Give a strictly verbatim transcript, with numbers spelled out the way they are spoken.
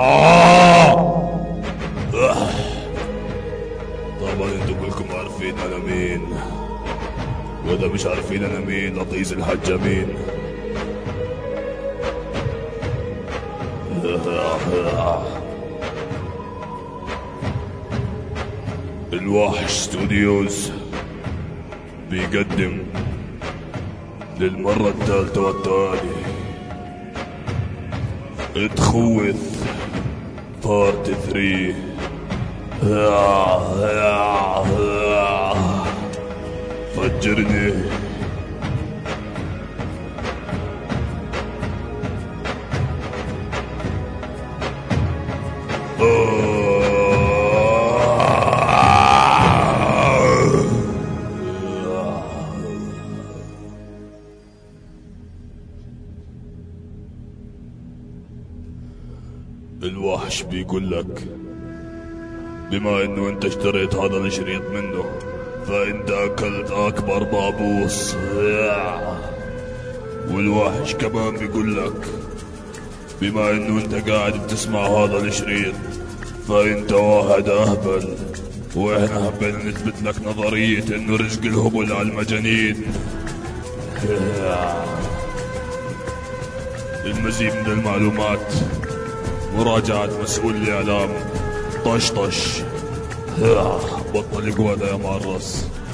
طبعا انتوا كلكم عارفين انا مين، واذا مش عارفين انا مين لطيز الحج مين. الوحش ستوديوز بيقدم للمرة الثالثة والتالية اتخوث بارت ثري. فجرني. الوحش بيقول لك بما انه انت اشتريت هذا الشريط منه فانت اكلت اكبر بابوس. والوحش كمان بيقول لك بما انه انت قاعد بتسمع هذا الشريط فانت واحد اهبل، واحنا حبينا نثبت لك نظرية انه رزق الهبل على المجانين. للمزيد من المعلومات مراجعة مسؤول الاعلام طش طش. بطل يقوى يا معرس.